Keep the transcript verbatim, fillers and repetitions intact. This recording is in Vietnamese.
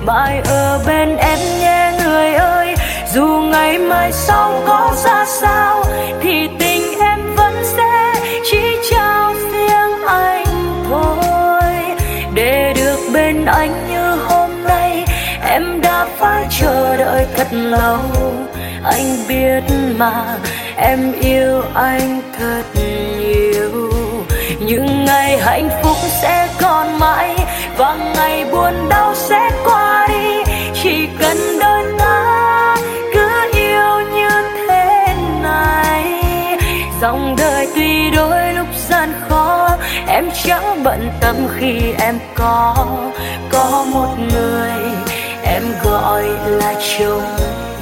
mãi ở bên em nhé người ơi. Dù ngày mai sau có ra sao thì tình em vẫn sẽ chỉ trao riêng anh thôi. Để được bên anh như hôm nay em đã phải chờ đợi thật lâu. Anh biết mà em yêu anh thật nhiều. Những ngày hạnh phúc sẽ còn mãi và ngày buồn đau sẽ qua đi. Chỉ cần đôi ta cứ yêu như thế này. Dòng đời tuy đôi lúc gian khó, em chẳng bận tâm khi em có có một người em gọi là chồng.